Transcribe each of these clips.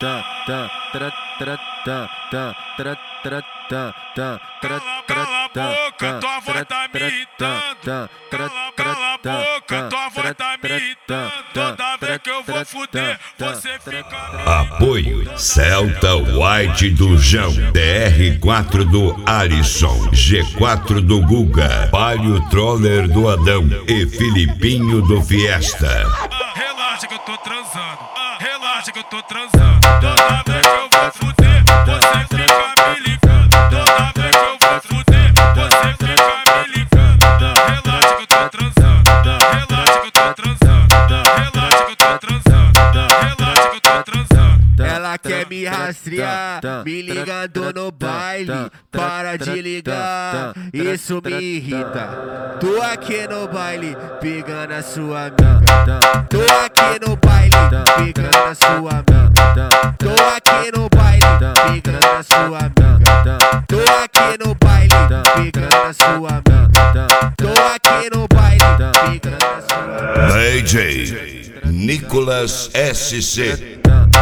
Cala a boca, tua voz tá me irritando. Cala a boca, tua voz tá me irritando. Toda vez que eu vou fuder, você fica. Apoio Celta White do João, DR4 do Alisson, G4 do Guga, Palio Troller do Adão e Filipinho do Fiesta. Relaxa que eu tô transando. Relaxa que eu tô transando. Toda vez que eu vou fuder, você fica me ligando. Toda vez que eu vou fuder, você fica me ligando. Relaxa que eu tô transando. Relaxa que eu tô transando. Relaxa que eu tô transando. Relaxa que eu tô transando. Ela quer me rastrear, me ligando no baile. Para de ligar, isso me irrita. Tô aqui no baile, pegando a sua amiga. Tô aqui no baile, pegando a sua amiga. Tô aqui no baile, pegando a sua amiga. Tô aqui no baile, pegando a sua amiga. Tô aqui no baile, pegando a sua amiga. DJ Nicolas SC.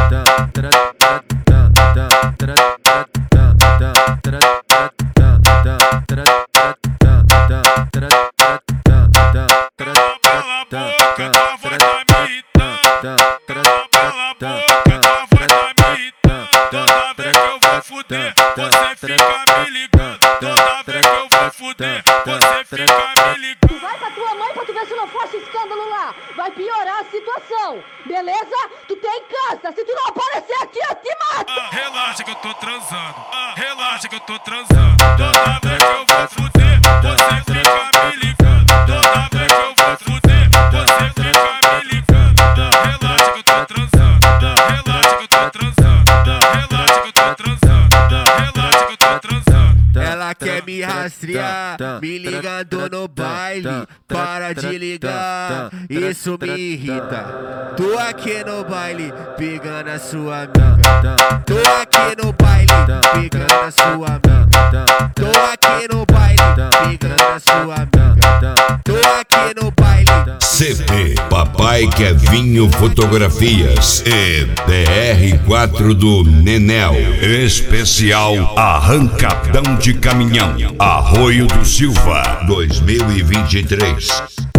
Você fica me ligando. Toda vez que eu vou fuder, você fica me ligando. Tu vai pra tua mãe pra tu ver se não faça escândalo lá. Vai piorar a situação, beleza? Tu tem câncer, se tu não aparecer aqui eu te mato. Relaxa que eu tô transando. Relaxa que eu tô transando. Toda vez que eu vou fuder, você fica me ligando. Toda vez que eu vou fuder, você fica me ligando. Relaxa que eu tô transando. Relaxa que eu tô transando. Relaxa que eu tô transando. Relaxa que eu tô transando. Ela quer me rastrear, me ligando no baile. Para de ligar, isso me irrita. Tô aqui no baile, pegando a sua amiga. Tô aqui no baile, pegando a sua amiga. Tô aqui no baile, pegando a sua amiga. Tô aqui no baile. CP Papai Kevinho Fotografias e DR4 do Nenel. Especial Arrancadão de Caminhão, Arroio do Silva 2023.